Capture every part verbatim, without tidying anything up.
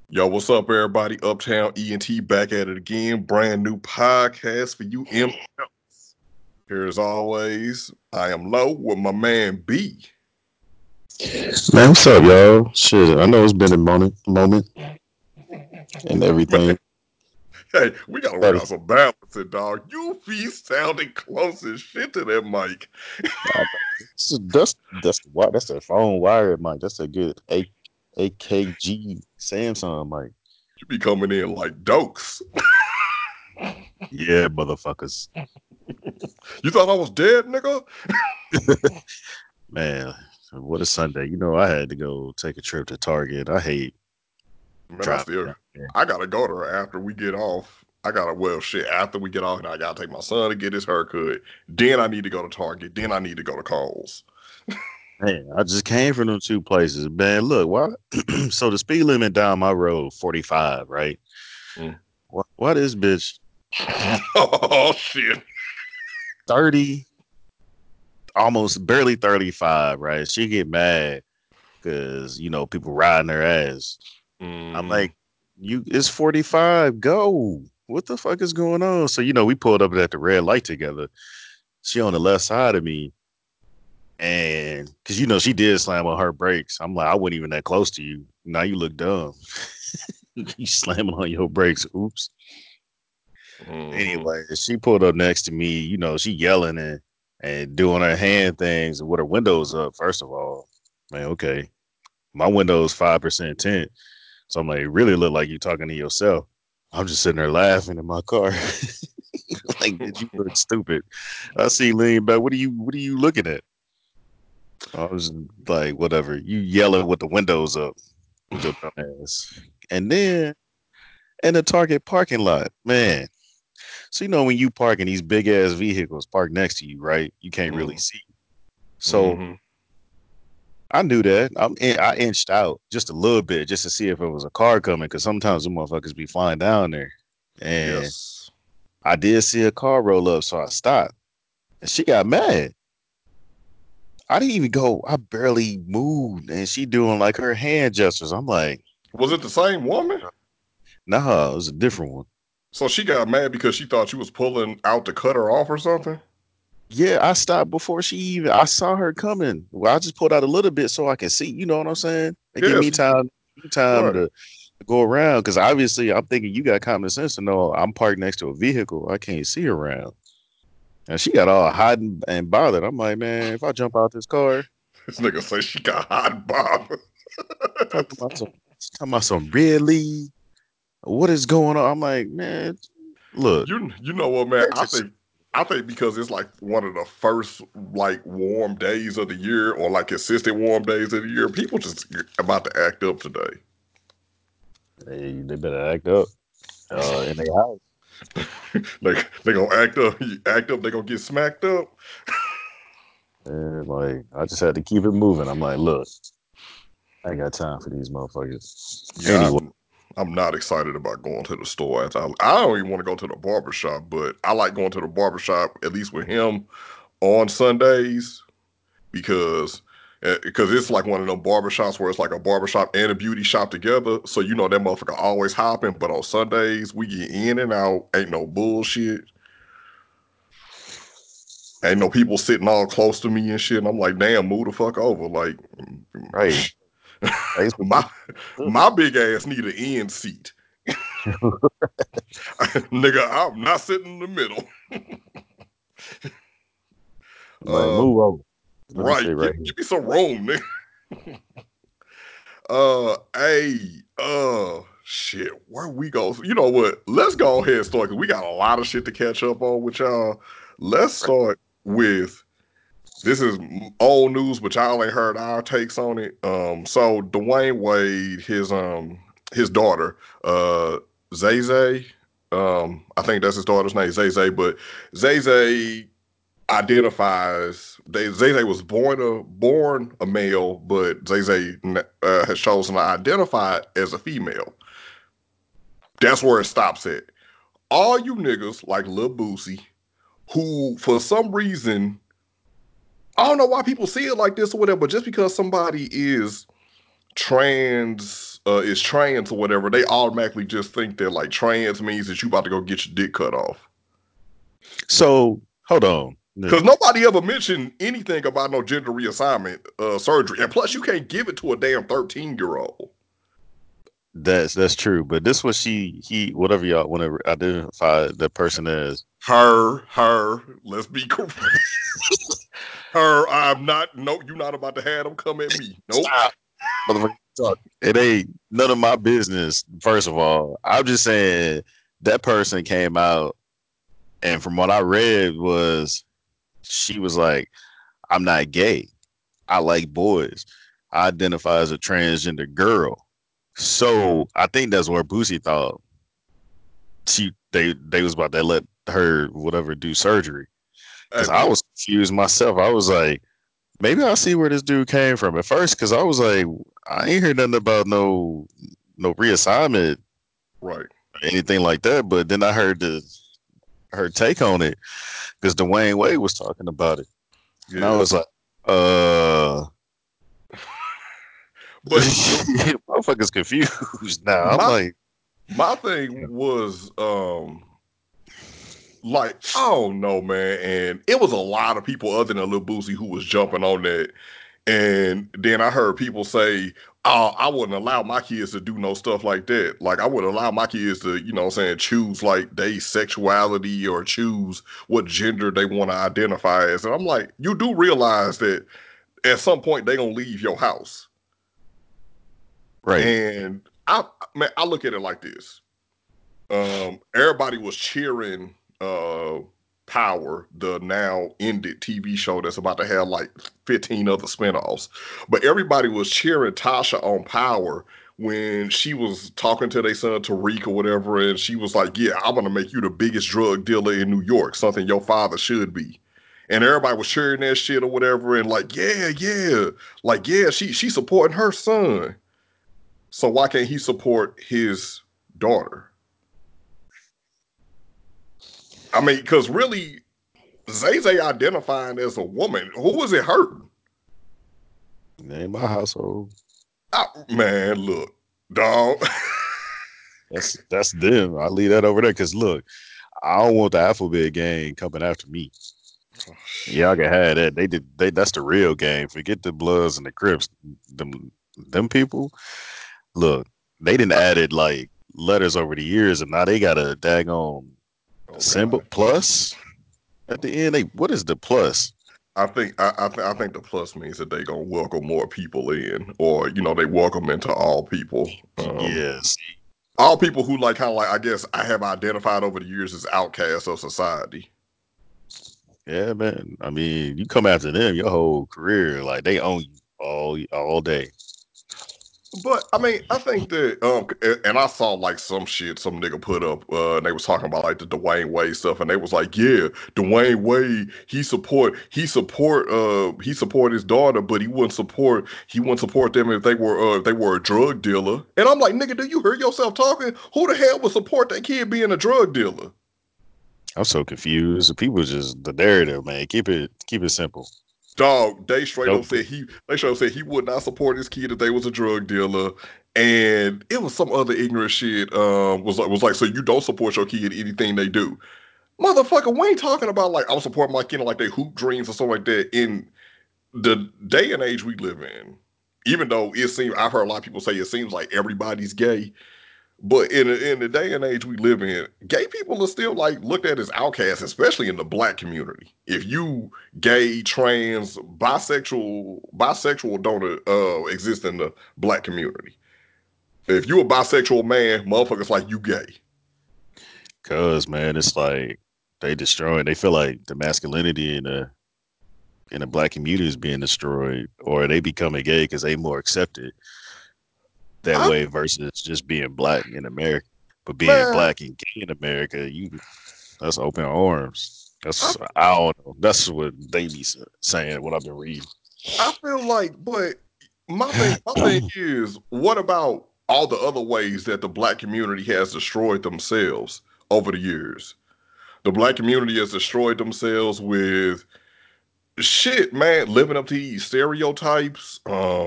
Yo, what's up, everybody? Uptown E N T back at it again. Brand new podcast for you M Ls. Here as always, I am Low with my man B. Man, what's up, y'all? Shit, I know it's been a moment, moment and Man, everything. hey, we gotta work But out some balancing, dog. You be sounding close as shit to that mic. uh, that's that's that's the wi- that's the phone wired mic. That's a good A AKG Samsung mic. You be coming in like dokes. Yeah, motherfuckers. You thought I was dead, nigga? Man, what a Sunday. You know, I had to go take a trip to Target. I hate Man, I driving still, down there. I gotta go to her after we get off. I gotta, well, shit, after we get off, and I gotta take my son to get his haircut. Then I need to go to Target. Then I need to go to Kohl's. Man, I just came from them two places. Man, look, why? So the speed limit down my road, forty-five, right? Mm. Why, why this bitch Oh shit. thirty, almost barely thirty-five, right? She get mad because, you know, people riding her ass. I'm Mm-hmm. like, you, it's forty-five, go. What the fuck is going on? So, you know, we pulled up at the red light together. She on the left side of me. And because, you know, she did slam on her brakes. I'm like, I wasn't even that close to you. Now you look dumb. You slamming on your brakes. Oops. Mm-hmm. Anyway, she pulled up next to me. You know, she yelling and, and doing her hand things with her windows up, first of all. Man, okay. My window's five percent tint. So I'm like, it really look like you talking to yourself. I'm just sitting there laughing in my car. Like, did you look stupid? I see lean back. What are you what are you looking at? I was like, whatever. You yelling with the windows up with your dumb ass. And then in the Target parking lot, man. So you know when you park in these big ass vehicles parked next to you, right? You can't really see. So Mm-hmm. I knew that. I'm in, I inched out just a little bit just to see if it was a car coming because sometimes the motherfuckers be flying down there. And Yes. I did see a car roll up, so I stopped. And she got mad. I didn't even go. I barely moved, and she doing like her hand gestures. I'm like, Was it the same woman? nah, it was a different one. So she got mad because she thought you was pulling out to cut her off or something? Yeah, I stopped before she even. I saw her coming. Well, I just pulled out a little bit so I could see. You know what I'm saying? They give me Yes. time, time Right. to go around because obviously I'm thinking you got common sense to know I'm parked next to a vehicle. I can't see around. And she got all hot and, and bothered. I'm like, man, if I jump out this car, This nigga say she got hot bob. talking about some, talking about some really, what is going on? I'm like, man, look, you you know what, man? I purchase. think I think because it's like one of the first like warm days of the year or like consistent warm days of the year, people just about to act up today. They, they better act up uh, in their house. like they gonna act up, you act up, they gonna get smacked up. And like, I just had to keep it moving. I'm like, look, I ain't got time for these motherfuckers. Yeah, Anyway, I'm I'm not excited about going to the store. As I, I don't even want to go to the barber shop, but I like going to the barber shop at least with him on Sundays because because it's like one of them barber shops where it's like a barber shop and a beauty shop together. So you know that motherfucker always hopping, but on Sundays we get in and out. Ain't no bullshit. Ain't no people sitting all close to me and shit. And I'm like, damn, move the fuck over. Like, right. Thanks for my look, my big ass need an end seat. Nigga, I'm not sitting in the middle. like, Uh, move over. Let me right. sit right Give, here. give me some room, nigga. Uh, hey, uh, shit. Where we go? You know what? Let's go ahead and start because we got a lot of shit to catch up on with y'all. Let's start with this is old news, but y'all ain't heard our takes on it. Um, so Dwayne Wade, his um, his daughter, uh, Zay Zay. Um, I think that's his daughter's name, Zay Zay. But Zay Zay identifies they Zay Zay was born a born a male, but Zay Zay uh, has chosen to identify as a female. That's where it stops at. All you niggas like Lil Boosie, who for some reason I don't know why people see it like this or whatever, but just because somebody is trans uh, is trans or whatever, they automatically just think that like trans means that you about to go get your dick cut off. So hold on. Because nobody ever mentioned anything about no gender reassignment uh, surgery, and plus you can't give it to a damn thirteen year old. That's that's true, but this was she he whatever y'all want to identify the person as. Her, her. Let's be correct. Her. I'm not. Nope. You're not about to have them come at me. Nope. Stop, motherfucker. Talk. It ain't none of my business. First of all, I'm just saying that person came out, and from what I read was she was like, "I'm not gay. I like boys. I identify as a transgender girl." So I think that's where Boosie thought she they they was about to let her whatever do surgery. Because Hey, I look. was confused myself. I was like, maybe I'll see where this dude came from at first. Because I was like, I ain't hear nothing about no no reassignment Right. or anything like that. But then I heard the her take on it because Dwayne Wade was talking about it, and I Yeah. was like, uh. But the, Motherfuckers confused now. I'm my like, my thing was um like, I don't know, man. And it was a lot of people other than Lil Boosie who was jumping on that. And then I heard people say, oh, I wouldn't allow my kids to do no stuff like that. Like, I wouldn't allow my kids to, you know what I'm saying, choose like their sexuality or choose what gender they want to identify as. And I'm like, you do realize that at some point they going to leave your house. right, And I, man, I look at it like this. Um, everybody was cheering uh Power, the now ended T V show that's about to have like fifteen other spinoffs. But everybody was cheering Tasha on Power when she was talking to their son Tariq or whatever, and she was like, yeah, I'm gonna make you the biggest drug dealer in New York, something your father should be. And everybody was cheering that shit or whatever, and like, yeah, yeah, like, yeah, she she supporting her son. So why can't he support his daughter? I mean, because really, Zay Zay identifying as a woman, who was it hurting? in my household, I, man, look, dog. that's that's them. I leave that over there because look, I don't want the alphabet gang coming after me. Oh, Y'all shit. can have that. They did. They that's the real game. Forget the Bloods and the Crips. Them them people. Look, they didn't added like letters over the years, and now they got a daggone Oh symbol God. plus at the end. They what is the plus? I think I I, th- I think the plus means that they gonna welcome more people in, or you know, they welcome into all people. Um, Yes. all people who like kind of like I guess I have identified over the years as outcasts of society. Yeah, man. I mean, you come after them your whole career, like they own you all all day. But I mean, I think that um, and I saw like some shit some nigga put up. Uh, and they was talking about like the Dwayne Wade stuff, and they was like, yeah, Dwayne Wade, he support, he support, uh, he support his daughter, but he wouldn't support, he wouldn't support them if they were, uh, if they were a drug dealer. And I'm like, nigga, do you hear yourself talking? Who the hell would support that kid being a drug dealer? I'm so confused. People just the narrative, man. Keep it keep it simple. Dog, they straight up Nope. said he they straight up said he would not support his kid if they was a drug dealer. And it was some other ignorant shit. Um was like was like, so you don't support your kid in anything they do. Motherfucker, we ain't talking about like I'm supporting my kid in like their hoop dreams or something like that in the day and age we live in. Even though it seems I've heard a lot of people say it seems like everybody's gay. But in the, in the day and age we live in, gay people are still like looked at as outcasts, especially in the black community. If you gay, trans, bisexual, bisexual don't uh, exist in the black community. If you a bisexual man, motherfuckers like you gay. Cause man, it's like they destroying. They feel like the masculinity in the in the black community is being destroyed, or they becoming gay because they more accepted that I way versus just being black in America. But being man, black and gay in America, you that's open arms. I That's I don't know. That's what they be saying. What I've been reading. I feel like, but my thing, my thing is, what about all the other ways that the black community has destroyed themselves over the years? The black community has destroyed themselves with shit, man, living up to these stereotypes. Um,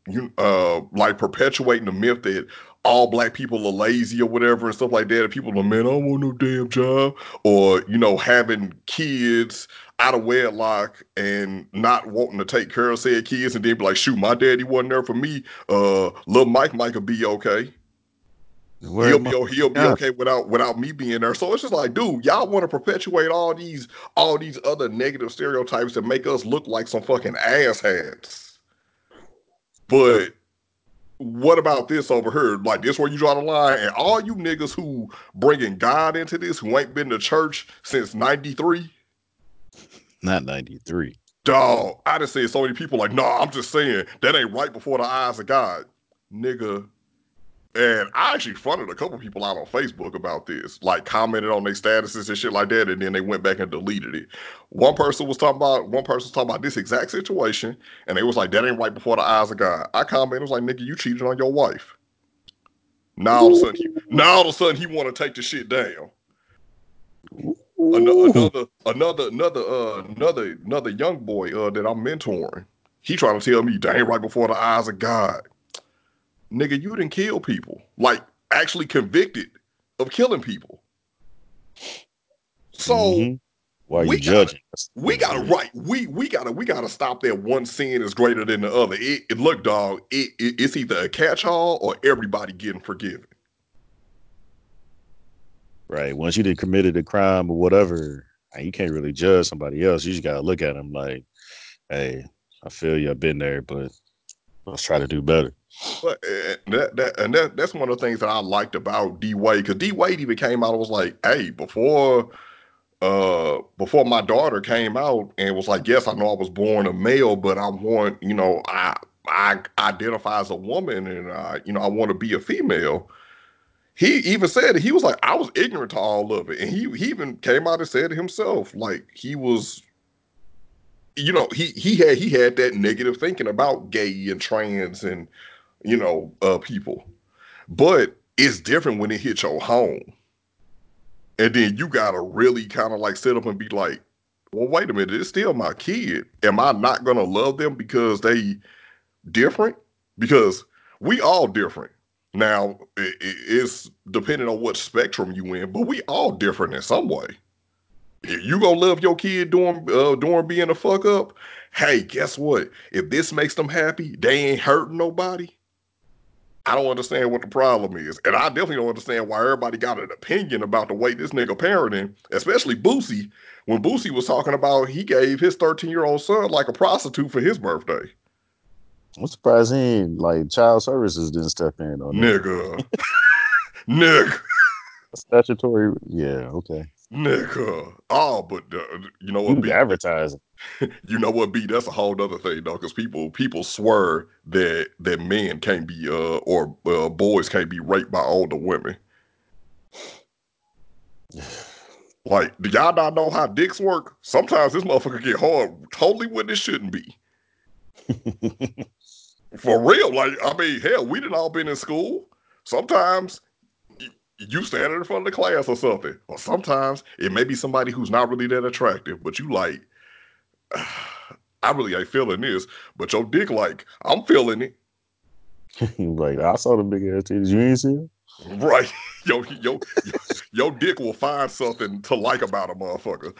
you uh like perpetuating the myth that all black people are lazy or whatever and stuff like that. And people are, man, I don't want no damn job. Or, you know, having kids out of wedlock and not wanting to take care of said kids and then be like, shoot, my daddy wasn't there for me. Uh little Mike Mike will be okay. Where He'll am I? be he'll be okay without without me being there. So it's just like, dude, y'all want to perpetuate all these all these other negative stereotypes that make us look like some fucking asshats. But what about this over here? Like this where you draw the line, and all you niggas who bringing God into this, who ain't been to church since ninety-three, Not ninety-three. dog. I just said so many people like, nah, I'm just saying that ain't right before the eyes of God, nigga. And I actually fronted a couple people out on Facebook about this, like commented on their statuses and shit like that, and then they went back and deleted it. One person was talking about one person was talking about this exact situation, and they was like, that ain't right before the eyes of God. I commented, was like, nigga, you cheated on your wife. Now all of a sudden, he, now all of a sudden he want to take the shit down. An- another, another, another, uh, another, another young boy uh, that I'm mentoring. He trying to tell me, that ain't right before the eyes of God. Nigga, you didn't kill people. Like, actually convicted of killing people. So Mm-hmm. Why are you we gotta, judging? That's the we thing. gotta Yeah. right. We we gotta we gotta stop that one sin is greater than the other. It, it look, dog. It, it, it's either a catch-all or everybody getting forgiven. Right. Once you did committed a crime or whatever, you can't really judge somebody else. You just gotta look at them like, hey, I feel you, I've been there, but let's try to do better. But uh, that, that and that that's one of the things that I liked about D Wade, because D Wade even came out and was like, hey, before uh before my daughter came out and was like, yes, I know I was born a male, but I want, you know, I I identify as a woman and uh, you know, I want to be a female. He even said it. He was like, I was ignorant to all of it. And he he even came out and said it himself. Like he was, you know, he he had he had that negative thinking about gay and trans and, you know, uh people. But it's different when it hits your home. And then you gotta really kind of like sit up and be like, well, wait a minute, it's still my kid. Am I not gonna love them because they different? Because we all different. Now it, it's depending on what spectrum you in, but we all different in some way. If you gonna love your kid doing uh, doing being a fuck up, hey, guess what? If this makes them happy, they ain't hurting nobody. I don't understand what the problem is. And I definitely don't understand why everybody got an opinion about the way this nigga parenting, especially Boosie, when Boosie was talking about he gave his thirteen year old son like a prostitute for his birthday. I'm surprised he ain't like child services didn't step in on that. Nigga. Nigga. Statutory, yeah, okay. Nigga. Oh, but uh, you know He what, was B? advertising. You know what, B? That's a whole other thing, though, because people people swear that that men can't be uh or uh, boys can't be raped by older women. Like, do y'all not know how dicks work? Sometimes this motherfucker get hard totally when it shouldn't be. For real. Like, I mean, hell, we done all been in school. Sometimes you, you stand in front of the class or something. Or sometimes it may be somebody who's not really that attractive, but you like, I really ain't feeling this. But your dick, like, I'm feeling it. Like I saw the big ass titties. You ain't see them? Right. Yo, yo, yo, your dick will find something to like about a motherfucker.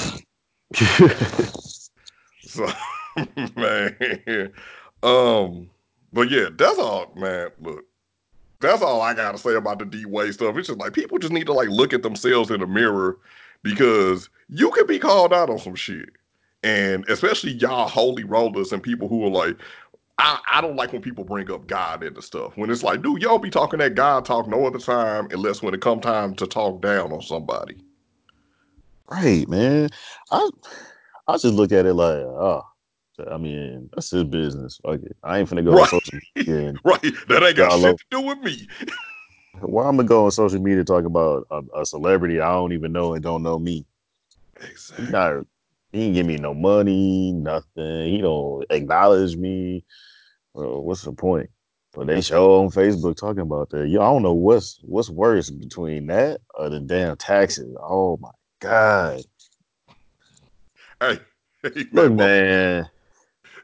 So, man. Um, but yeah, that's all, man. Look, that's all I gotta say about the D Wade stuff. It's just like people just need to like look at themselves in the mirror because you can be called out on some shit. And especially y'all holy rollers and people who are like, I, I don't like when people bring up God into stuff. When it's like, dude, y'all be talking that God talk no other time unless when it come time to talk down on somebody. Right, man. I I just look at it like, oh, I mean, that's his business. Fuck it. I ain't finna go on Right. social media and Right. That ain't got y'all shit know to do with me. why I'm gonna go on social media talking about a, a celebrity I don't even know and don't know me. He Exactly. not he ain't give me no money, nothing. He don't acknowledge me. Well, what's the point? But they show on Facebook talking about that. Yo, I don't know what's what's worse between that or the damn taxes. Oh my god. Hey, hey Look, man, motherfucker. man.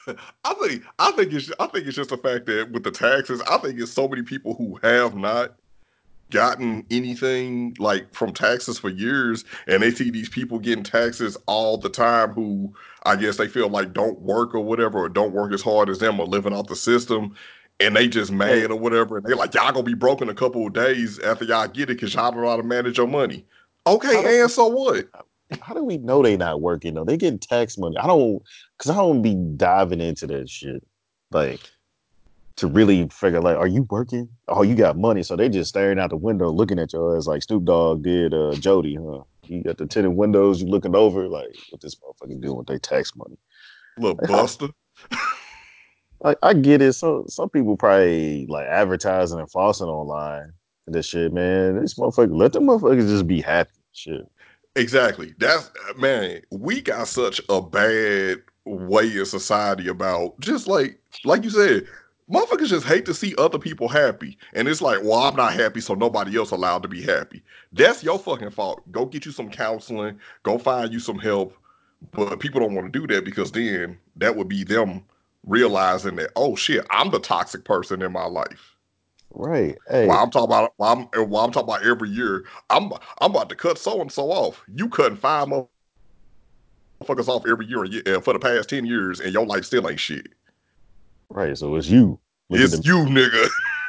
I think I think it's I think it's just the fact that with the taxes, I think it's so many people who have not gotten anything like from taxes for years, and they see these people getting taxes all the time who I guess they feel like don't work or whatever, or don't work as hard as them, or living off the system, and they just Hey, mad or whatever, and they like y'all gonna be broke in a couple of days after y'all get it because y'all don't know how to manage your money. how do Okay, and so what? how do we know they not working though? They getting tax money. I don't, because I don't be diving into that shit. Like to really figure like, are you working? Oh, you got money. So they just staring out the window looking at your ass like Snoop Dogg did uh Jody, huh? You got the tinted windows, you looking over, like what this motherfucker doing with their tax money. Little Like, I, buster. like, I get it. So some people probably like advertising and flossing online and this shit, man. This motherfucker, let them motherfuckers just be happy. Shit. Exactly. That's man, we got such a bad way in society about just like like you said, motherfuckers just hate to see other people happy. And it's like, well, I'm not happy, so nobody else allowed to be happy. That's your fucking fault. Go get you some counseling, go find you some help. But people don't want to do that because then that would be them realizing that, oh shit, I'm the toxic person in my life. Right. Hey, While I'm talking about while I'm while I'm talking about every year, I'm I'm about to cut so and so off. You cutting five motherfuckers off every year uh, for the past ten years, and your life still ain't shit. right. So it's you. Look at them. It's you, nigga.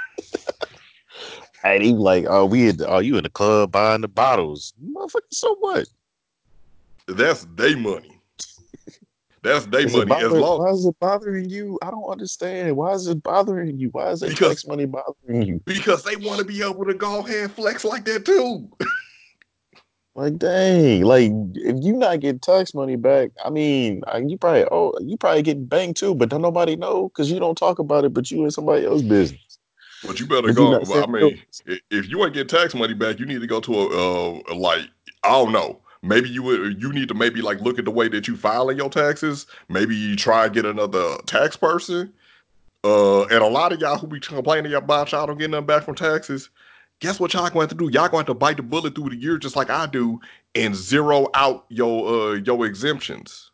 And he like, oh, we at the, oh, you in the club buying the bottles. Motherfucker, so what? That's they money. That's they Is it money. As bother? long Why is it bothering you? I don't understand. Why is it bothering you? Why is that because tax money bothering you? because they want to be able to go ahead and flex like that too. Like, dang, like if you not get tax money back, I mean, I- you probably oh, you probably get banged too, but don't nobody know because you don't talk about it, but you in somebody else's business. But you better But you go. not I saying mean, yours. if you ain't get tax money back, you need to go to a uh, like I don't know. Maybe you would. You need to maybe like look at the way that you filing your taxes. Maybe you try and get another tax person. Uh, and a lot of y'all who be complaining about y'all don't get nothing back from taxes. Guess what y'all going to do? Y'all going to bite the bullet through the year just like I do and zero out your uh your exemptions.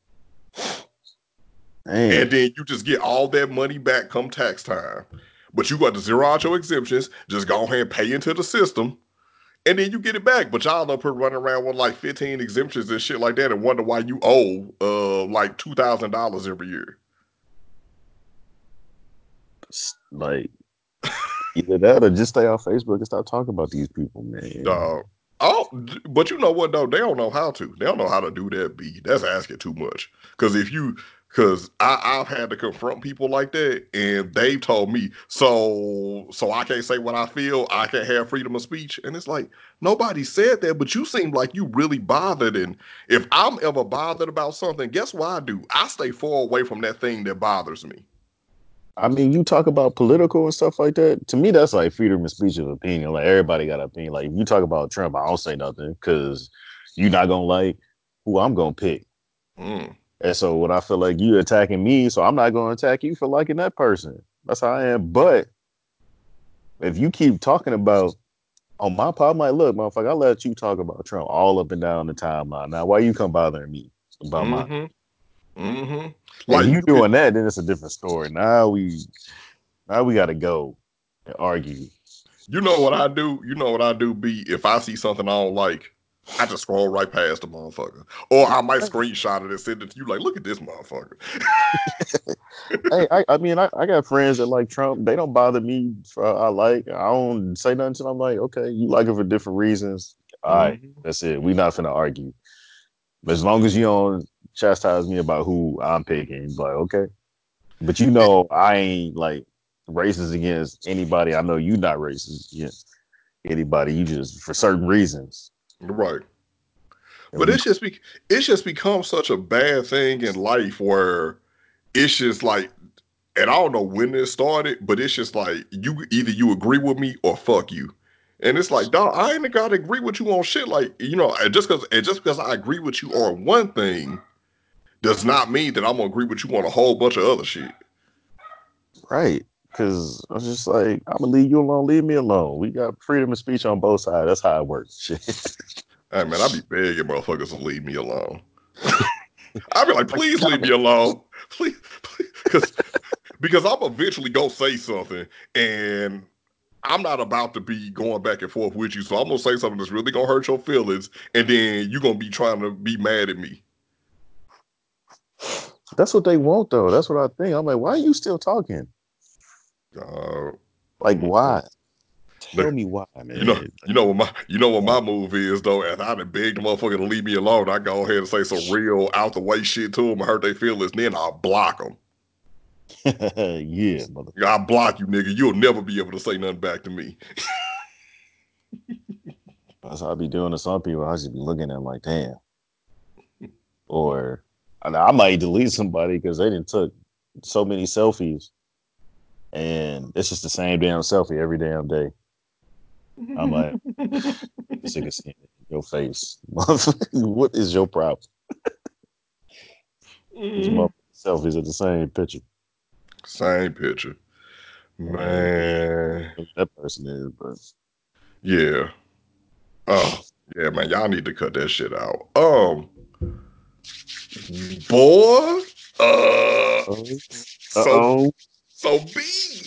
And Dang, then you just get all that money back come tax time. But you got to zero out your exemptions, just go ahead and pay into the system, and then you get it back. But y'all up here running around with like fifteen exemptions and shit like that and wonder why you owe uh like two thousand dollars every year. like either that or just stay on Facebook and stop talking about these people, man. Dog. Oh, but you know what though? They don't know how to. They don't know how to do that. B. That's asking too much. Because if you, because I I've had to confront people like that, and they've told me so so I can't say what I feel. I can't have freedom of speech, and it's like nobody said that, but you seem like you really bothered. And if I'm ever bothered about something, guess what I do? I stay far away from that thing that bothers me. I mean, you talk about political and stuff like that. To me, that's like freedom of speech of opinion. Like everybody got an opinion. Like if you talk about Trump, I don't say nothing because you're not gonna like who I'm gonna pick. Mm, And so when I feel like you attacking me, so I'm not gonna attack you for liking that person. That's how I am. But if you keep talking about on my part, I'm like, look, motherfucker, I let you talk about Trump all up and down the timeline. Now, why you come bothering me about mine? mm-hmm. Mm-hmm. If Like you it, doing that, then it's a different story. Now we now we gotta go and argue. You know what I do? You know what I do, B? If I see something I don't like, I just scroll right past the motherfucker. Or I might screenshot it and send it to you like, look at this motherfucker. Hey, I, I mean, I, I got friends that like Trump. They don't bother me for I like. I don't say nothing to them. I'm like, okay, you like it for different reasons. All right, Mm-hmm. that's it. We not finna argue. But as long as you don't chastise me about who I'm picking, like, okay. But you know, I ain't like racist against anybody. I know you not racist against anybody. You just for certain reasons. Right. And But we it's just be it's just become such a bad thing in life where it's just like, and I don't know when this started, but it's just like you either you agree with me or fuck you. And it's like, dog, I ain't gotta agree with you on shit. Like, you know, and just cause and just because I agree with you on one thing does not mean that I'm gonna agree with you on a whole bunch of other shit. right. Cause I was just like, I'm gonna leave you alone, leave me alone. We got freedom of speech on both sides. That's how it works. Shit. Hey man, I be begging motherfuckers to leave me alone. I be like, Like please leave me comment. alone. Please, because because I'm eventually gonna say something, and I'm not about to be going back and forth with you. So I'm gonna say something that's really gonna hurt your feelings, and then you're gonna be trying to be mad at me. That's what they want, though. That's what I think. I'm like, why are you still talking? Uh, Like, why? Tell look, me why, you know, man. you know what my you know what Like, my move is though. If I'd have begged the motherfucker to leave me alone, I go ahead and say some real out the way shit to them and hurt their feelings. Then I'll block them. yeah, mother. I block you, nigga. You'll never be able to say nothing back to me. That's how I be doing to some people. I just be looking at them like, damn. Or I, I might delete somebody because they didn't took so many selfies, and it's just the same damn selfie every damn day. I'm like, sick of seeing it in your face. What is your problem? These Mhm. motherfucking selfies are the same picture. Same picture, And man. that person is, but Yeah. Oh, yeah, man. Y'all need to cut that shit out. Um, boy. Uh, uh so oh, so B.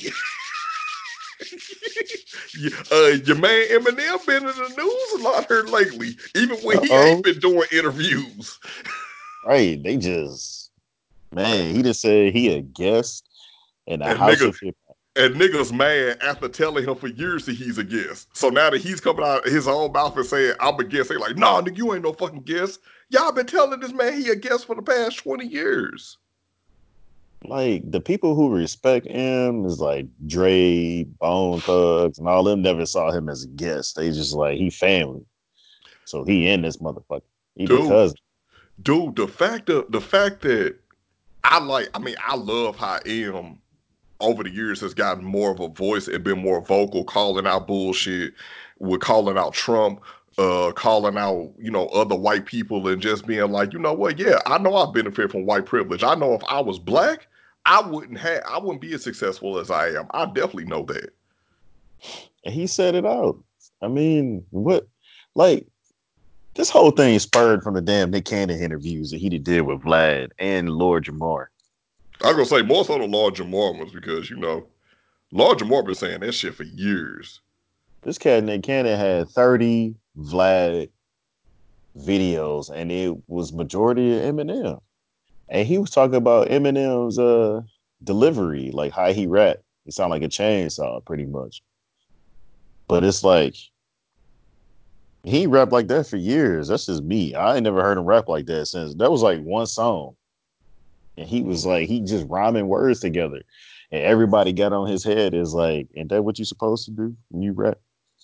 uh, your man Eminem been in the news a lot here lately, even when uh he ain't oh, been doing interviews. right? They just man, he just said he a guest in the And house nigga, of hip hop. and niggas mad after telling him for years that he's a guest. So now that he's coming out of his own mouth and saying, I'm a guest, they like, nah, nigga, you ain't no fucking guest. Y'all been telling this man he a guest for the past twenty years. Like the people who respect him is like Dre, Bone Thugs, and all them never saw him as a guest. They just like he family, so he in this motherfucker. He the Dude, cousin. dude, the fact of the fact that I like, I mean, I love how M over the years has gotten more of a voice and been more vocal, calling out bullshit, with calling out Trump, uh, calling out, you know, other white people and just being like, you know what, yeah, I know I benefit from white privilege. I know if I was black, I wouldn't have I wouldn't be as successful as I am. I definitely know that. And he said it out. I mean, what like this whole thing spurred from the damn Nick Cannon interviews that he did with Vlad and Lord Jamar. I was gonna say more so the Lord Jamar ones because, you know, Lord Jamar been saying that shit for years. This cat Nick Cannon had thirty Vlad videos, and it was majority of Eminem. And he was talking about Eminem's uh delivery, like how he rap. He sound like a chainsaw, pretty much. But it's like he rapped like that for years. That's just me. I ain't never heard him rap like that since. That was like one song, and he was like he just rhyming words together, and everybody got on his head. Is like, ain't that what you supposed to do when you rap?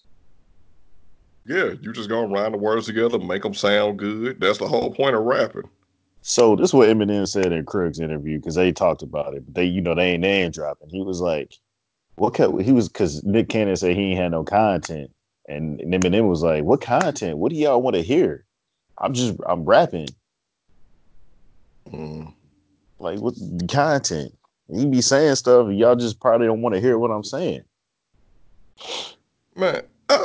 Yeah, you just gonna rhyme the words together, make them sound good. That's the whole point of rapping. So this is what Eminem said in Krug's interview because they talked about it, but they, you know, they ain't name dropping. He was like, "What? He was because Nick Cannon said he ain't had no content, and, and Eminem was like, "What content? What do y'all want to hear? I'm just I'm rapping. Mm. Like what content? He be saying stuff, and y'all just probably don't want to hear what I'm saying." Man, uh,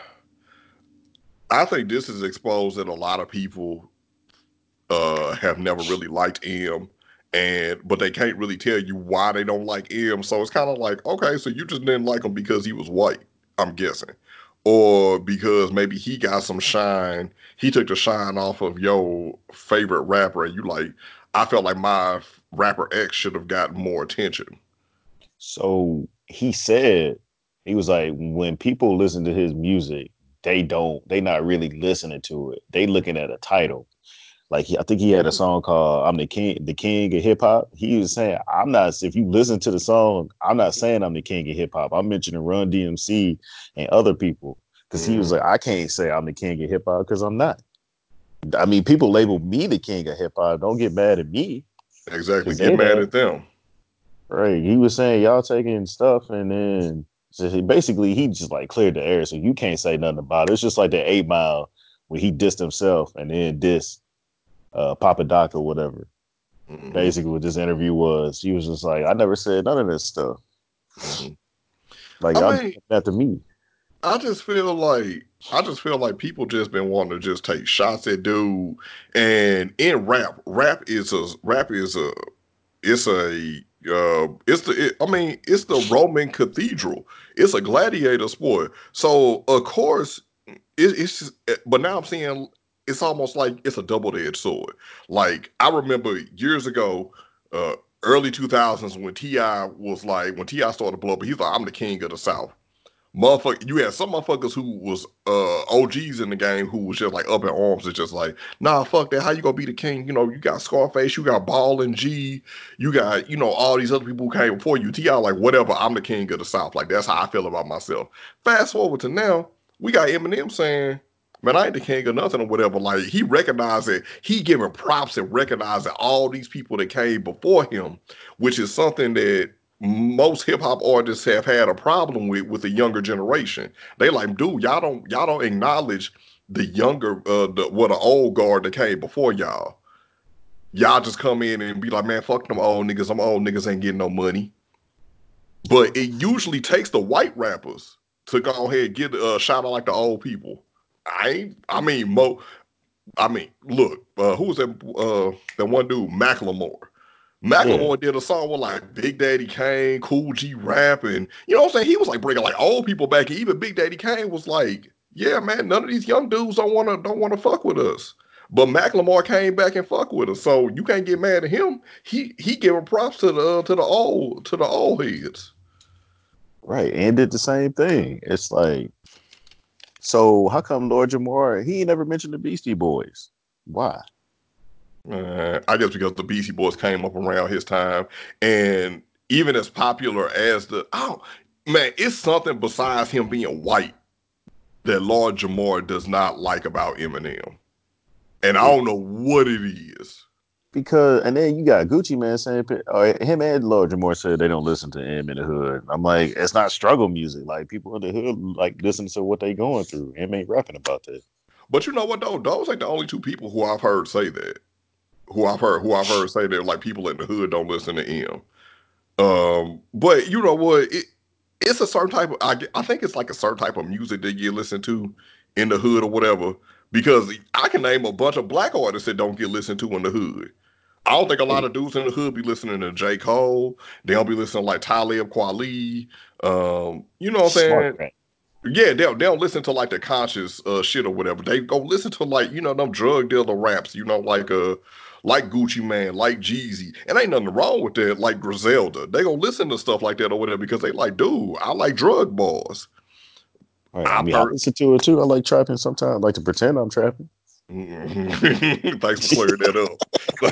I think this is exposed that a lot of people uh, have never really liked M, and but they can't really tell you why they don't like M. So it's kind of like, okay, so you just didn't like him because he was white, I'm guessing, or because maybe he got some shine. He took the shine off of your favorite rapper, and you like, I felt like my rapper X should have gotten more attention. So he said he was like, when people listen to his music, they don't, they not really listening to it. They looking at a title. Like he, I think he had a song called "I'm the King, the King of Hip Hop." He was saying, "I'm not." If you listen to the song, I'm not saying I'm the King of Hip Hop. I'm mentioning Run D M C and other people because he was Mm, like, "I can't say I'm the King of Hip Hop because I'm not." I mean, people label me the King of Hip Hop. Don't get mad at me exactly. because Get they mad have. at them. Right. He was saying y'all taking stuff and then so he, basically he just like cleared the air. So you can't say nothing about it. It's just like the eight mile where he dissed himself and then dissed uh, Papa Doc or whatever. Hmm. Basically, what this interview was, he was just like, I never said none of this stuff. Hmm. Like I y'all mean, doing that to me. I just feel like I just feel like people just been wanting to just take shots at dude. And in rap, rap is a rap is a it's a Uh, it's the. It, I mean, it's the Roman cathedral. It's a gladiator sport. So of course, it, it's. Just, eh, but now I'm seeing it's almost like it's a double edged sword. Like I remember years ago, uh, early two thousands when Ti was like when Ti started to blow up. He's like, I'm the king of the South. Motherfucker, you had some motherfuckers who was uh O Gs in the game who was just like up in arms. It's just like, nah, fuck that. How you gonna be the king? You know, you got Scarface, you got Ball and G, you got, you know, all these other people who came before you. T I like, whatever, I'm the king of the South. Like, that's how I feel about myself. Fast forward to now, we got Eminem saying, man, I ain't the king of nothing or whatever. Like, he recognized it. He giving props and recognizing all these people that came before him, which is something that most hip hop artists have had a problem with with the younger generation. They like, dude, y'all don't y'all don't acknowledge the younger uh the what the old guard that came before y'all. Y'all just come in and be like, man, fuck them old niggas. Them old niggas ain't getting no money. But it usually takes the white rappers to go ahead and get a uh, shout out like the old people. I ain't, I mean, Mo. I mean, look, uh, who was that? Uh, that one dude, Macklemore. Yeah, Macklemore did a song with like Big Daddy Kane, Cool G Rap, and you know what I'm saying? He was like bringing like old people back. And even Big Daddy Kane was like, "Yeah, man, none of these young dudes don't want to don't want to fuck with us." But Macklemore came back and fuck with us, so you can't get mad at him. He he giving props to the uh, to the old to the old heads. right. And did the same thing. It's like, so how come Lord Jamar, he ain't never mentioned the Beastie Boys? Why? Uh, I guess because the Beastie Boys came up around his time, and even as popular as the oh man, it's something besides him being white that Lord Jamar does not like about Eminem. And I It, don't know what it is. because, and then you got Gucci Man saying, or him and Lord Jamar said they don't listen to him in the hood. I'm like, it's not struggle music. Like people in the hood like listen to what they going through. Him ain't rapping about that. But you know what though? Those ain't the only two people who I've heard say that. Who I've heard who I've heard say that like people in the hood don't listen to him. Um, but you know what? It it's a certain type of I, I think it's like a certain type of music that you listen to in the hood or whatever. Because I can name a bunch of black artists that don't get listened to in the hood. I don't think a lot Hey, of dudes in the hood be listening to J. Cole. They don't be listening to like Talib Kweli. Um, you know what I'm smart saying? rap. Yeah, they'll they'll listen to like the conscious uh shit or whatever. They go listen to like, you know, them drug dealer raps, you know, like uh like Gucci Man, like Jeezy. And ain't nothing wrong with that, like Griselda. They go listen to stuff like that or whatever because they like, dude, I like drug bars. All right, I I've mean, I heard listen to it too. I like trapping sometimes. I like to pretend I'm trapping. thanks for clearing that up.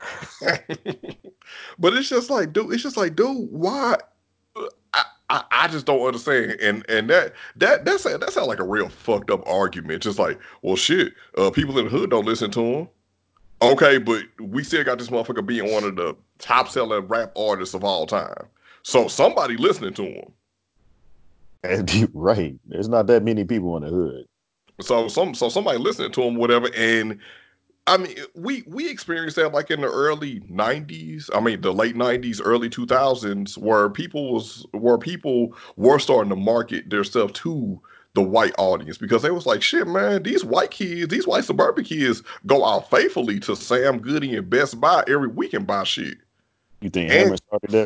But it's just like, dude, it's just like, dude, why? I, I, I just don't understand, and and that that that's that sounds like a real fucked up argument. Just like, well, shit, uh, people in the hood don't listen to him. Okay, but we still got this motherfucker being one of the top selling rap artists of all time. So somebody listening to him. And be right. There's not that many people in the hood. So some so somebody listening to him, whatever, and I mean, we we experienced that like in the early nineties. I mean, the late nineties, early two thousands, where people was where people were starting to market their stuff to the white audience because they was like, shit, man, these white kids, these white suburban kids go out faithfully to Sam Goody and Best Buy every week and buy shit. You think Hammer And started that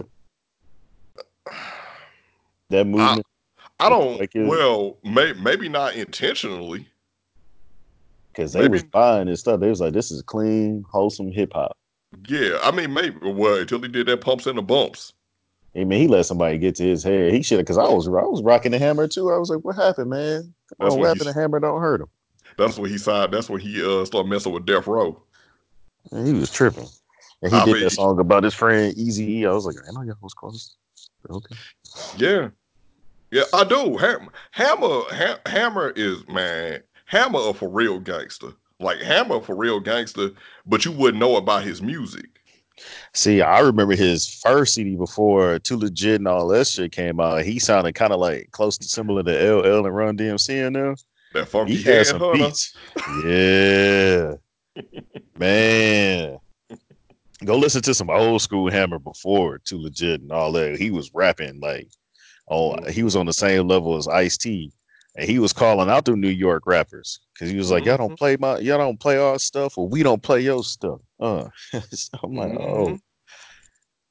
that I movement I with the don't white kids? well, may, maybe not intentionally. Because they was Maybe buying this stuff. They was like, this is clean, wholesome hip hop. yeah. I mean, maybe well until he did that pumps and the bumps. Hey man, he let somebody get to his head. He should have, because I was I was rocking the Hammer too. I was like, what happened, man? Come That's on, when what he happened? The Hammer don't hurt him. That's when he signed. That's when he uh started messing with Death Row. Man, he was tripping. And he I did mean, that song about his friend Easy E. I was like, I know y'all was close. Okay. yeah, yeah, I do. Ham, Hammer, ha, Hammer is man. Hammer a for real gangster. Like Hammer for real gangster, but you wouldn't know about his music. See, I remember his first C D before Too Legit and all that shit came out. He sounded kind of like close to similar to L L and Run D M C in there. That He funky had some headhunter. beats. Yeah, man. Go listen to some old school Hammer before Too Legit and all that. He was rapping like, oh, he was on the same level as Ice T, and he was calling out the New York rappers because he was like, y'all don't Mm-hmm. play my, y'all don't play our stuff, or we don't play your stuff. Uh, I'm like, Mm-hmm. oh,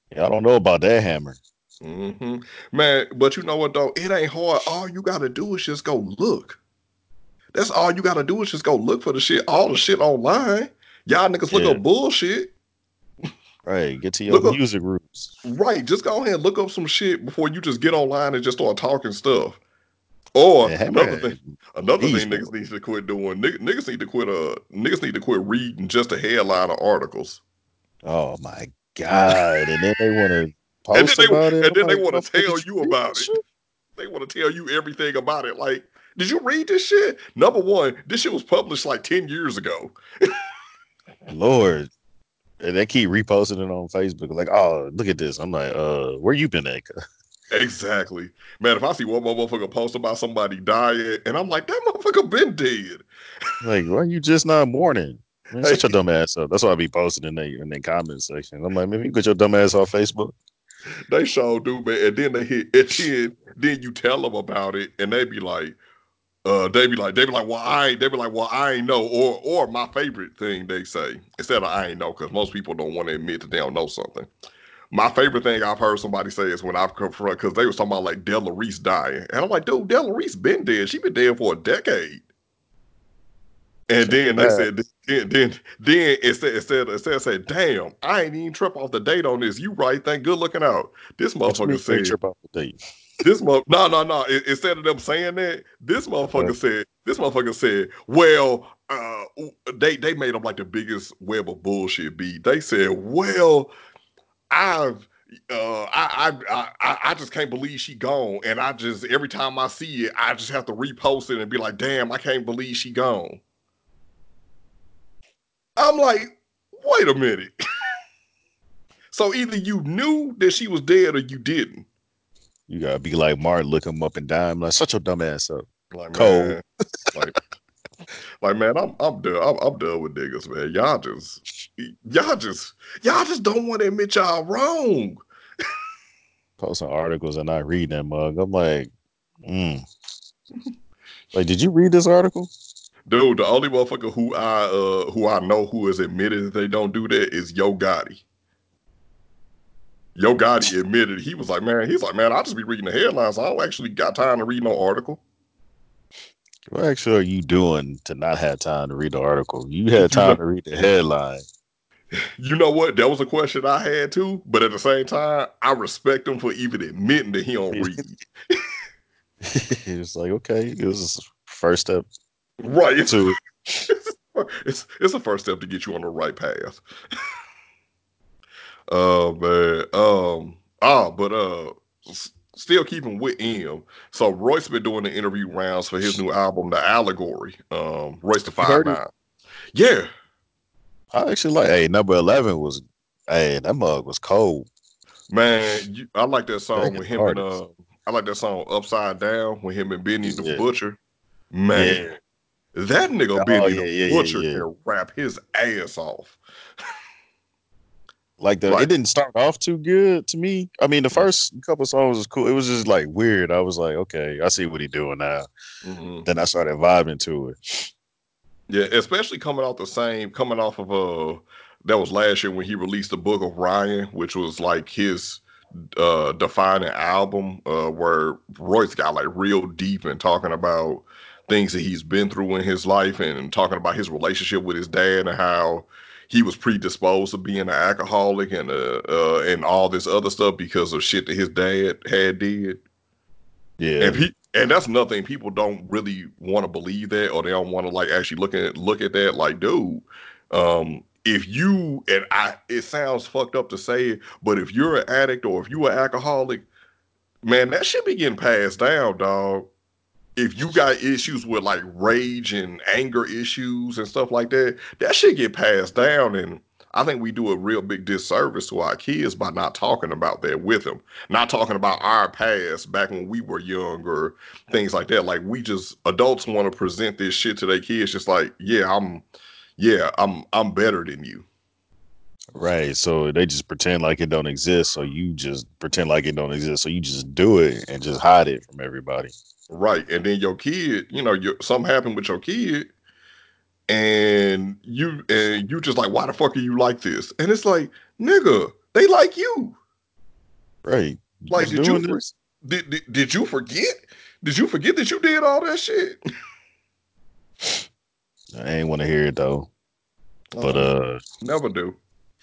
Yeah, I don't know about that hammer. Mm-hmm. Man, but you know what though? It ain't hard. All you gotta do is just go look. That's all you gotta do is just go look for the shit. All the shit online. Y'all niggas look Yeah, up bullshit. right. Get to your Look up music roots. right. Just go ahead and look up some shit before you just get online and just start talking stuff. Or Man, hammer another thing, had another niche thing one. niggas need to quit doing. Niggas, niggas need to quit. Uh, niggas need to quit reading just the headline of articles, Oh my god! And then they want to and then post they about it. and I'm then they like, want to motherfucker, tell did you you read about this it. shit? They want to tell you everything about it. Like, did you read this shit? Number one, this shit was published like ten years ago. Lord, and they keep reposting it on Facebook. Like, oh, look at this. I'm like, uh, where you been at? Exactly, man. If I see one more motherfucker post about somebody dying, and I'm like, that motherfucker been dead. Like, why you just not mourning? Man, Hey, shut your dumb ass up. That's why I be posting in the in the comment section. I'm like, man, you get your dumb ass off Facebook. they sure do, man. And then they hit, and then, then you tell them about it, and they be like, uh, they be like, they be like, well, I ain't, they be like, well, I ain't know, or, or my favorite thing they say instead of I ain't know, because most people don't want to admit that they don't know something. My favorite thing I've heard somebody say is when I've confronted, because they was talking about like Della Reese dying, and I'm like, dude, Della Reese been dead. She been dead for a decade. And Shut then your they ass. said, then then then it said, it said, it said, it said, damn, I ain't even trip off the date on this. You right, thank good looking out. This What you mean motherfucker you ain't said, trip off the date? this mother, no, no, no. I- Instead of them saying that, this Uh, motherfucker said, this motherfucker said, well, uh, they they made up like the biggest web of bullshit beat. They said, well, I've uh I, I I I just can't believe she gone. And I just every time I see it, I just have to repost it and be like, damn, I can't believe she gone. I'm like, wait a minute. So either you knew that she was dead or you didn't. you gotta be like Martin, look him up and down. Like, shut your dumb ass up. Like, Cold. man, like, like, man, I'm I'm done. I'm, I'm done with niggas, man. Y'all just, y'all just, y'all just don't want to admit y'all wrong. Posting articles and not reading that mug. I'm like, mm. Like, did you read this article? Dude, the only motherfucker who I uh who I know who has admitted that they don't do that is Yo Gotti. Yo Gotti admitted he was like, man, he's like, man, I just be reading the headlines. I don't actually got time to read no article. What actually are you doing to not have time to read the article? You had You time know, to read the headline. you know what? That was a question I had too. But at the same time, I respect him for even admitting that he don't read. It's like, okay, it was first step Right. It's, to it. it's, it's, it's a first step to get you on the right path. Oh man. Um. Ah, but uh, s- still keeping with him. So Royce been doing the interview rounds for his new album, The Allegory. Um, Royce the You Five heard it? Nine. Yeah, I actually like, hey, number eleven was, hey, that mug was cold. man. You, I like that That song hit with the him and hardest. uh, I like that song Upside Down with him and Benny the Yeah. Butcher. Man, Yeah. that nigga Oh, Benny yeah, the yeah, Butcher yeah, yeah. can rap his ass off. Like the it Like, didn't start off too good to me. I mean, the mm, first couple songs was cool. It was just like weird. I was like, okay, I see what he doing now. mhm. Then I started vibing to it. Yeah, especially coming off the same, coming off of uh, that was last year when he released the Book of Ryan, which was like his uh defining album, uh, where Royce got like real deep and talking about things that he's been through in his life and talking about his relationship with his dad and how he was predisposed to being an alcoholic and uh, uh and all this other stuff because of shit that his dad had did. Yeah. And pe- and that's nothing. People don't really want to believe that, or they don't want to like actually look at look at that. Like, dude, um, if you and I, it sounds fucked up to say it, but if you're an addict or if you're an alcoholic, man, that should be getting passed down, dog. If you got issues with like rage and anger issues and stuff like that, that should get passed down. And I think we do a real big disservice to our kids by not talking about that with them, not talking about our past back when we were younger, things like that. Like we just adults want to present this shit to their kids, just like, yeah, I'm, yeah, I'm, I'm better than you, Right. So they just pretend like it don't exist. So you just pretend like it don't exist. So you just do it and just hide it from everybody. right? And then your kid, you know, your, something happened with your kid, and you and you just like, why the fuck are you like this? And it's like, nigga, they like you. Right. Like, Was did you doing for, this. did, did did you forget? Did you forget that you did all that shit? I ain't want to hear it though. But Oh, uh, never do.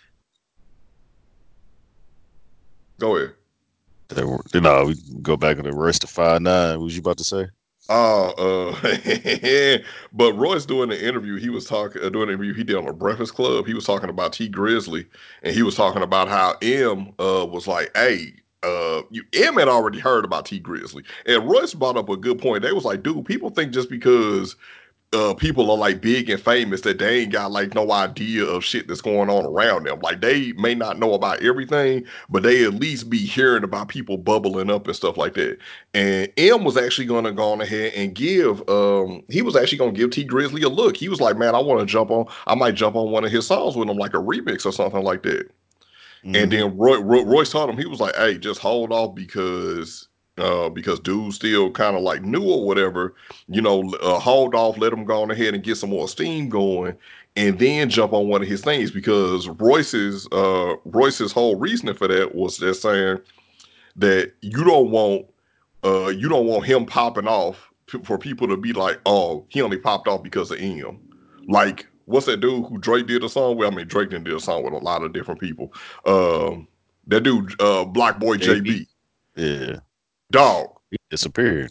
Go ahead. there were, you know, we can go back to the rest of five nine. What was you about to say? Oh, uh, but Royce doing the interview, he was talking uh, doing the interview he did on the Breakfast Club. He was talking about T Grizzly, and he was talking about how M uh was like, "Hey, uh, you M had already heard about T Grizzly," and Royce brought up a good point. They was like, "Dude, people think just because uh people are like big and famous that they ain't got like no idea of shit that's going on around them. Like they may not know about everything, but they at least be hearing about people bubbling up and stuff like that." And M was actually gonna go on ahead and give um he was actually gonna give T Grizzly a look. He was like, "Man, I want to jump on, I might jump on one of his songs with him, like a remix or something like that." And Mm-hmm. then Roy, Roy Royce told him, he was like, "Hey, just hold off because uh because dude's still kind of like new or whatever. You know, uh, hold off, let him go on ahead and get some more steam going, and then jump on one of his things." Because Royce's uh Royce's whole reasoning for that was just saying that you don't want uh you don't want him popping off p- for people to be like, "Oh, he only popped off because of M." Like, what's that dude who Drake did a song with? I mean, Drake did a song with a lot of different people. Um, that dude, uh, Black Boy J B. J B, Yeah. dog. He disappeared.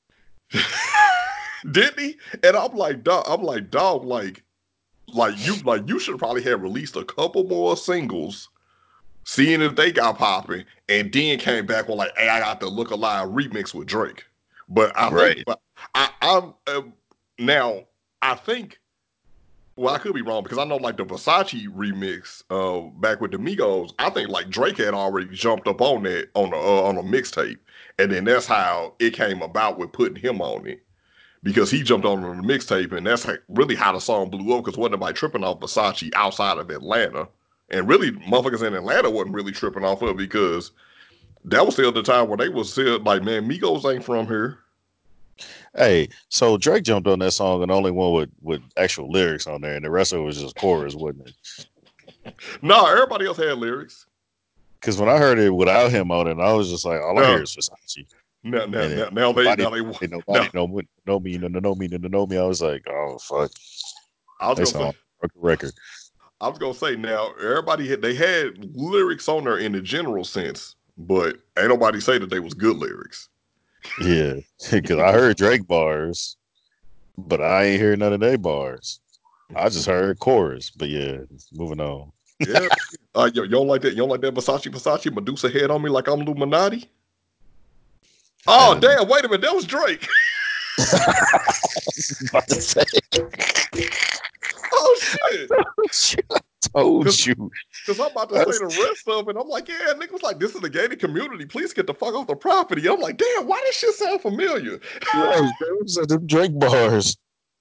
Didn't he? And I'm like, dog. I'm like, dog. Like, like you, like you should probably have released a couple more singles, seeing if they got popping, and then came back with like, "Hey, I got the Look Alive remix with Drake." But I think, Right. but I, I'm uh, now. I think. Well, I could be wrong because I know like the Versace remix, uh, back with the Migos. I think like Drake had already jumped up on that on the uh, on a mixtape, and then that's how it came about with putting him on it because he jumped on the mixtape, and that's like really how the song blew up. Because wasn't nobody tripping off Versace outside of Atlanta, and really motherfuckers in Atlanta wasn't really tripping off of it because that was still the time where they was still like, "Man, Migos ain't from here." Hey, so Drake jumped on that song and only one with with actual lyrics on there, and the rest of it was just chorus, wasn't it? No, everybody else had lyrics. Because when I heard it without him on it, I was just like, all I hear No, is Versace, now, now, and then now, now they, nobody, now they, nobody now know me, know me, no, no, know me, no, no, know me. I was like, oh fuck, I was they gonna say, song record. I was gonna say now everybody had they had lyrics on there in the general sense, but ain't nobody say that they was good lyrics. Yeah, because I heard Drake bars, but I ain't hear none of their bars. I just heard chorus. But yeah, moving on. Yeah, uh, yo, you don't like that? You don't like that Versace Versace Medusa head on me like I'm Illuminati? I Oh didn't. damn! Wait a minute, that was Drake. About to say, Oh shit! I told Cause, you. Cause I'm about to say That's, the rest of it. I'm like, yeah, niggas like this is the gated community. Please get the fuck off the property. I'm like, damn, why this shit sound familiar? right, those are the Drake bars.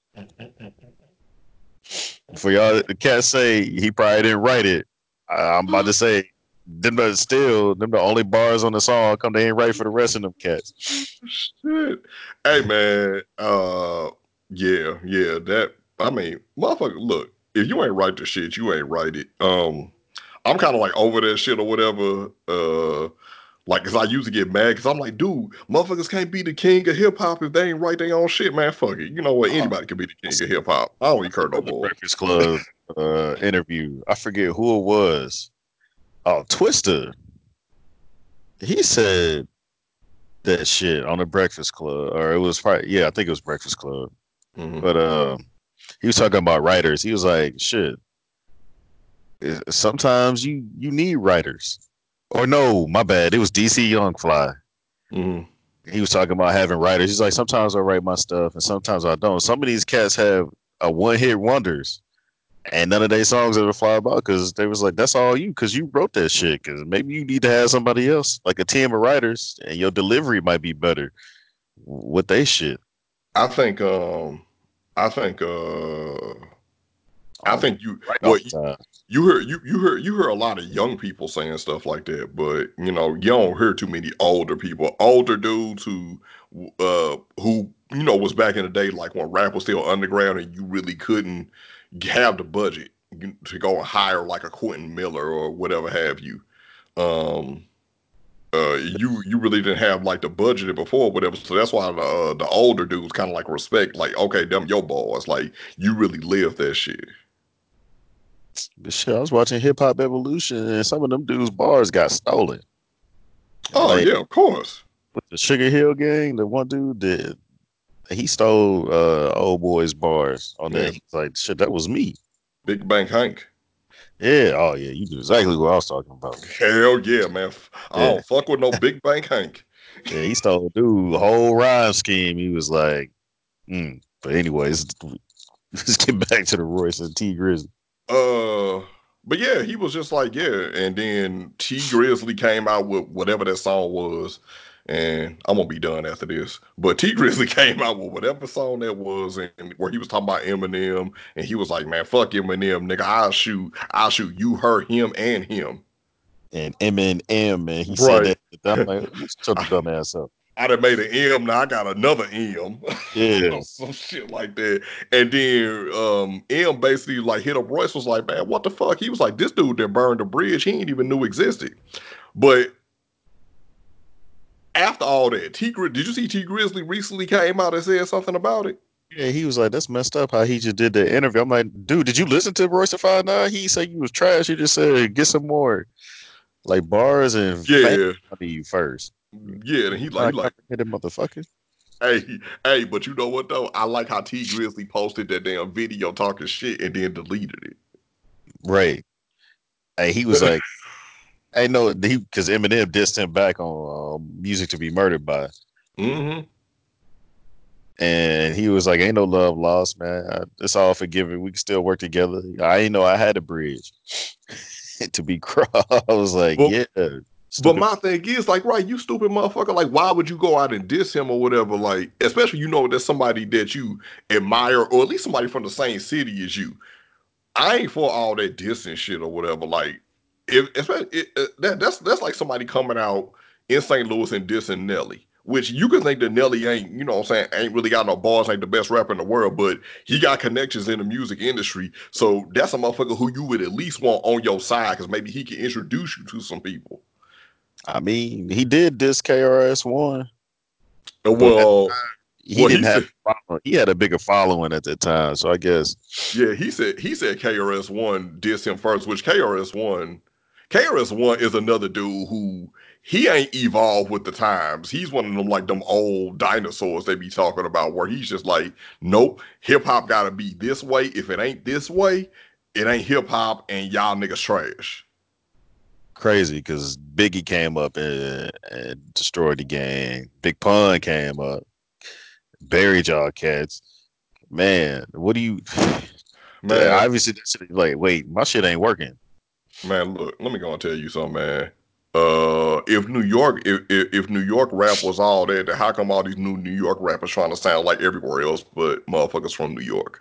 For y'all, the cat say he probably didn't write it. I, I'm about to say them the still them the only bars on the song. Come they ain't right for the rest of them cats. Shit. Hey man, uh yeah, yeah, that I mean, motherfucker, look, if you ain't write the shit, you ain't write it. Um I'm kind of like over that shit or whatever. Uh like cause I used to get mad cause I'm like, dude, motherfuckers can't be the king of hip hop if they ain't write their own shit, man. Fuck it. You know what? Uh, Anybody can be the king of hip hop. I don't even care no another more. Breakfast Club uh, interview. I forget who it was. Oh, Twister. He said that shit on the Breakfast Club, or it was probably yeah, I think it was Breakfast Club. Mm-hmm. But uh, he was talking about writers. He was like, shit. Sometimes you you need writers. Or no, my bad. It was D C Young Fly. Mm-hmm. He was talking about having writers. He's like, sometimes I write my stuff and sometimes I don't. Some of these cats have a one hit wonders and none of their songs ever fly about because they was like, that's all you because you wrote that shit. Because maybe you need to have somebody else, like a team of writers, and your delivery might be better with they shit. I think um I think uh I I don't think you write all what the time. you hear you you hear you hear a lot of young people saying stuff like that, but you know you don't hear too many older people, older dudes who uh who you know was back in the day like when rap was still underground and you really couldn't have the budget to go and hire like a Quentin Miller or whatever have you. Um, uh, you you really didn't have like the budget before, whatever. So that's why the uh, the older dudes kind of like respect, like, okay, them your boys, like you really live that shit. But shit, I was watching Hip Hop Evolution, and some of them dudes' bars got stolen. Oh Like yeah, of course. with the Sugar Hill Gang, the one dude did he stole uh old boy's bars on that. Yeah, He's like, shit, that was me. Big Bank Hank. Yeah, oh yeah, you knew exactly what I was talking about. Hell yeah, man. I Yeah, don't fuck with no Big Bank Hank. yeah, he stole dude whole rhyme scheme. He was like, mm. But anyways, let's get back to the Royce and T Grizzly. Uh, but yeah, he was just like, yeah. And then T Grizzly came out with whatever that song was. And I'm gonna be done after this. But T Grizzly came out with whatever song that was, and where he was talking about Eminem, and he was like, "Man, fuck Eminem, nigga. I'll shoot, I'll shoot you, her, him, and him." And Eminem, man, he said Right. that. I'm like, shut the dumb ass up. I done made an M, now I got another M. Yeah, Some shit like that. And then um M basically like hit up Royce, was like, man, what the fuck? He was like, this dude that burned the bridge, he ain't even knew existed. But after all that, T Gri- did you see T Grizzly recently came out and said something about it? yeah, he was like, that's messed up how he just did the interview. I'm like, dude, did you listen to Royce da five nine? He said you was trash. He just said get some more like bars and fame Yeah. out of you first. Yeah. And he like, he Not like, complicated motherfucker. hey, hey, but you know what though? I like how T Grizzly posted that damn video talking shit and then deleted Right. Hey, he was it. like, I know he because Eminem dissed him back on um, Music to Be Murdered By. Mm-hmm. And he was like, ain't no love lost, man. I, it's all forgiven. We can still work together. I ain't know I had a bridge to be crossed. I was like, But yeah, But stupid. my thing is, like, right, you stupid motherfucker. Like, why would you go out and diss him or whatever? Like, especially you know that's somebody that you admire, or at least somebody from the same city as you. I ain't for all that dissing shit or whatever. Like, if especially it, uh, that that's that's like somebody coming out in Saint Louis and dissing Nelly. Which you could think that Nelly ain't, you know what I'm saying, ain't really got no bars, ain't the best rapper in the world, but he got connections in the music industry. So that's a motherfucker who you would at least want on your side because maybe he can introduce you to some people. I mean, he did diss K R S One, Uh, but Well, he well, he didn't have said, he had a bigger following at that time. So I guess yeah, he said he said K R S One dissed him first, which K R S One, K R S One is another dude who he ain't evolved with the times. He's one of them like them old dinosaurs they be talking about, where he's just like, nope, hip hop gotta be this way. If it ain't this way, it ain't hip hop, and y'all niggas trash. crazy because Biggie came up and, and destroyed the game. Big Pun came up, buried y'all cats. Man, what do you? Man, Obviously, that shit, like, wait, my shit ain't working. man, look, let me go and tell you something, man. Uh, if New York, if, if if New York rap was all that, then how come all these new New York rappers trying to sound like everywhere else but motherfuckers from New York?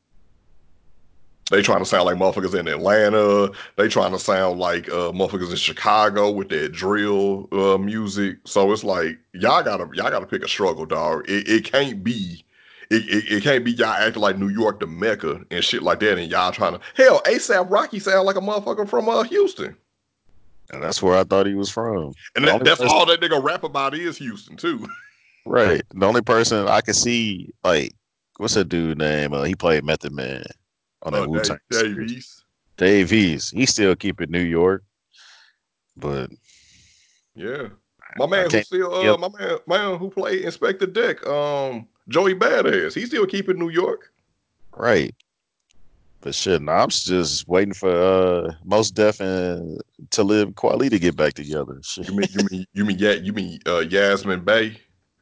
They trying to sound like motherfuckers in Atlanta. They trying to sound like uh, motherfuckers in Chicago with that drill uh, music. So it's like y'all gotta y'all gotta pick a struggle, dog. It, it can't be. It, it, it can't be y'all acting like New York the Mecca and shit like that, and y'all trying to hell ASAP Rocky sound like a motherfucker from uh, Houston. And that's where I thought he was from. And The that, only that's person, all that nigga rap about is Houston too. right? The only person I could see, like, what's that dude name? Uh, he played Method Man on that Uh, Wu Dave, Tang Dave series. East. Dave East, he still keep it New York, but Yeah, my I man who can't. still uh Yep, my man man who played Inspector Deck, um Joey Badass. He still keeping New York. right. But shit, nah, I'm just waiting for uh Most Def and to live Kweli to get back together. Shit. You mean you mean you mean yeah you mean uh Yasmin Bay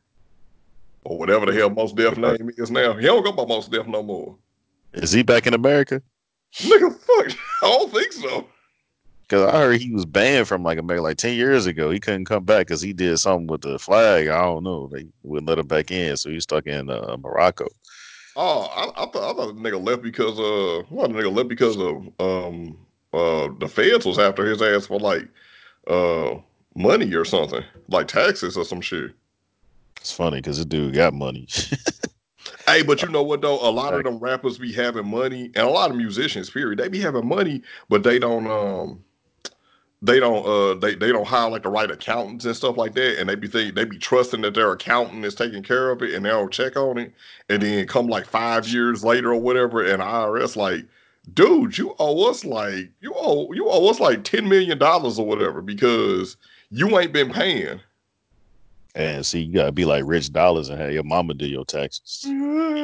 or whatever the hell Most Def name is now. He don't go by Most Def no more. Is he back in America? Nigga, fuck. I don't think so. Because I heard he was banned from like America like ten years ago. He couldn't come back because he did something with the flag. I don't know. They wouldn't let him back in, so he's stuck in uh, Morocco. Oh, I, I thought I thought the nigga left because uh, what the nigga left because of um uh the feds was after his ass for like uh money or something, like taxes or some shit. It's funny because the dude got money. Hey, but you know what though? A lot of Like, them rappers be having money, and a lot of musicians, period, they be having money, but they don't um they don't uh they, they don't hire like the right accountants and stuff like that, and they be think they be trusting that their accountant is taking care of it and they don't check on it, and then come like five years later or whatever, and I R S like, dude, you owe us like you owe you owe us like ten million dollars or whatever because you ain't been paying. And see, you gotta be like Rich Dollars and have your mama do your taxes.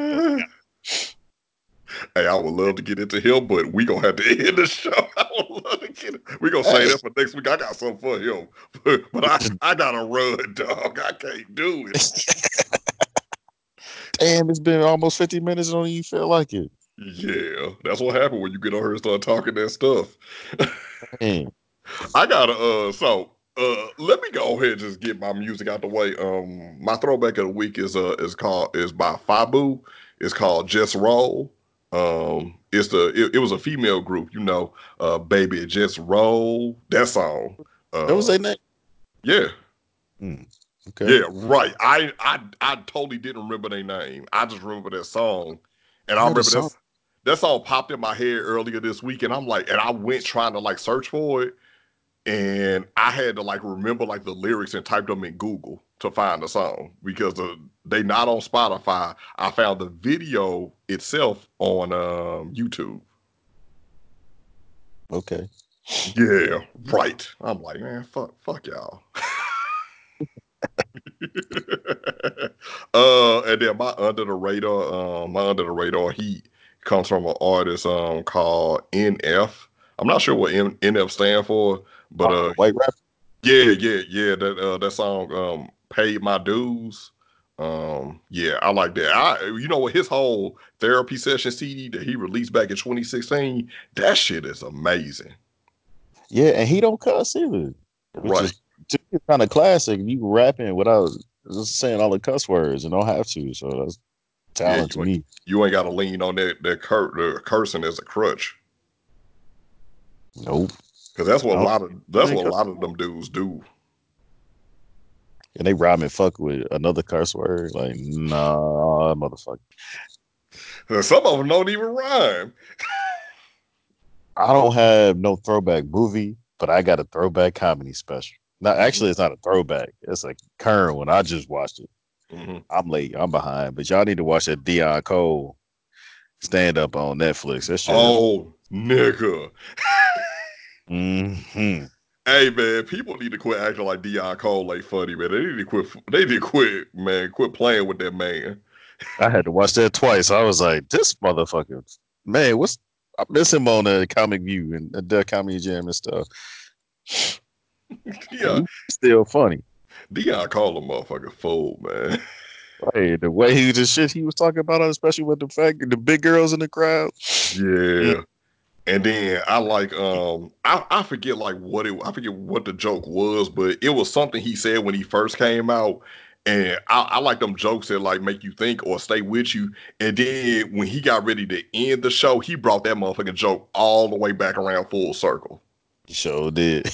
Hey, I would love to get into him, but we gonna have to end the show. I would love to get it. We gonna say Hey. that for next week. I got something for him, but, but I I gotta run, dog. I can't do it. Damn, it's been almost fifty minutes. I don't even feel like it. Yeah, that's what happened when you get on here and start talking that stuff. Damn. I gotta uh so uh let me go ahead and just get my music out the way. Um my throwback of the week is uh is called is by Fabu. It's called Just Roll. Um it's the it, it was a female group, you know, uh Baby Just Roll, that song. That was Uh their name. yeah. Hmm. Okay. Yeah, right. I I I totally didn't remember their name. I just remember that song. And I I heard a remember song. that's that song popped in my head earlier this week, and I'm like, and I went trying to like search for it, and I had to like remember like the lyrics and type them in Google to find the song because uh, they not on Spotify. I found the video itself on um, YouTube. Okay. Yeah, right. I'm like, man, fuck, fuck y'all. uh, and then my under the radar, um, my under the radar heat comes from an artist um called N F. I'm not sure what N- NF stand for, but Oh, uh, the white rapper. yeah, yeah, yeah. That uh, that song, um, "Paid My Dues." Um, yeah, I like that. I, you know what, his whole therapy session C D that he released back in twenty sixteen, that shit is amazing. Yeah, and he don't cuss either, which Right. is kind of classic. You rapping without just saying all the cuss words and don't have to. So that's Yeah, talent to you ain't me. you ain't got to lean on that that cur- the cursing as a crutch Nope. because that's I what a don't lot of that's think what a cuss. lot of them dudes do. And they rhyme and fuck with another curse word. Like, nah, motherfucker. And some of them don't even rhyme. I don't have no throwback movie, but I got a throwback comedy special. Now, Mm-hmm. actually, it's not a throwback. It's a current one. I just watched it. Mm-hmm. I'm late. I'm behind. But y'all need to watch that Dion Cole stand up on Netflix. That shit is. Oh, nigga. Mm-hmm. Hey man, people need to quit acting like Dion Cole ain't funny, man. They need to quit. They need to quit, man. Quit playing with that man. I had to watch that twice. I was like, this motherfucker, man, what's I miss him on the Comic View and the Comedy Jam and stuff. Yeah, He's still funny. Dion Cole a motherfucking fool, man. Hey, the way he the shit he was talking about, especially with the fact the big girls in the crowd. Mm, Yeah. And then I like um I, I forget like what it I forget what the joke was, but it was something he said when he first came out. And I, I like them jokes that like make you think or stay with you. And then when he got ready to end the show, he brought that motherfucking joke all the way back around full circle. he sure did.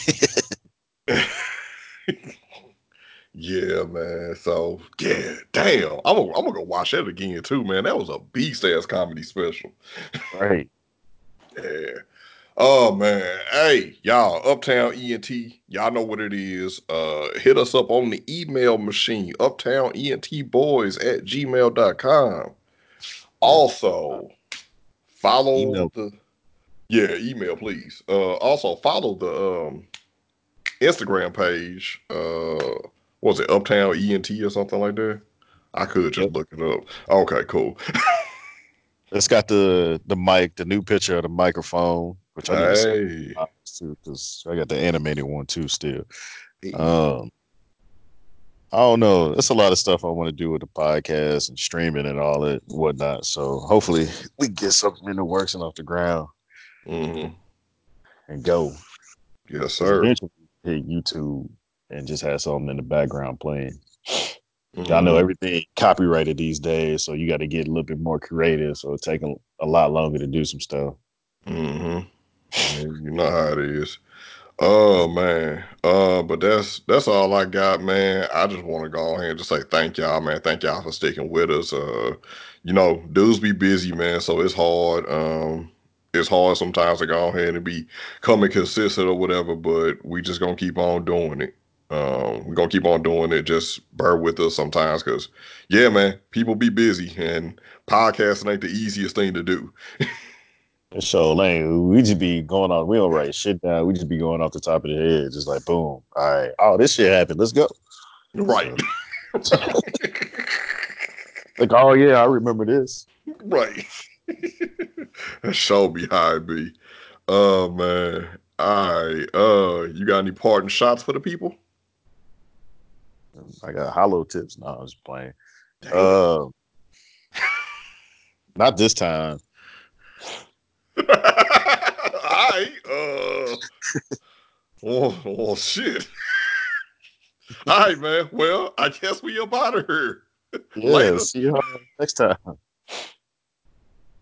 Yeah, man. So yeah, damn. I'm gonna, I'm gonna go watch that again too, man. That was a beast ass comedy special. Right. Yeah. Oh man. Hey, y'all, Uptown E N T. Y'all know what it is. Uh hit us up on the email machine, uptown E N T boys at gmail dot com. Yeah. Also, follow Email. the yeah, email please. Uh also follow the um Instagram page. Uh what was it, Uptown E N T or something like that? I could just Yep. look it up. Okay, cool. It's got the the mic, the new picture of the microphone, which I need to see Hey. because I got the animated one too still. Hey. Um, I don't know. There's a lot of stuff I want to do with the podcast and streaming and all that whatnot. So hopefully we get something in the works and off the ground Mm-hmm. and go. Yes, Because sir. eventually hit YouTube and just have something in the background playing. I know Mm-hmm. everything copyrighted these days, so you got to get a little bit more creative. So it's taking a lot longer to do some stuff. Mm-hmm. Yeah, you know how it is. Oh man. Uh, but that's that's all I got, man. I just want to go ahead and just say thank y'all, man. Thank y'all for sticking with us. Uh, you know, dudes be busy, man, so it's hard. Um, it's hard sometimes to go ahead and be coming consistent or whatever, but we just gonna keep on doing it. Um, we're gonna keep on doing it. Just bear with us sometimes, cause yeah, man, people be busy and podcasting ain't the easiest thing to do. So, Lane, we just be going on. We don't write shit down. We just be going off the top of the head, just like boom. All right. Oh, this shit happened. Let's go. Right. Uh, like, oh yeah, I remember this. Right. That show be high B. Oh man. All right. Uh, you got any parting shots for the people? I got hollow tips. No, I was playing. Damn. Uh, not this time. All right. Uh. Oh, oh shit. All right, man. Well, I guess we up out of here. Yeah. Later. See you next time.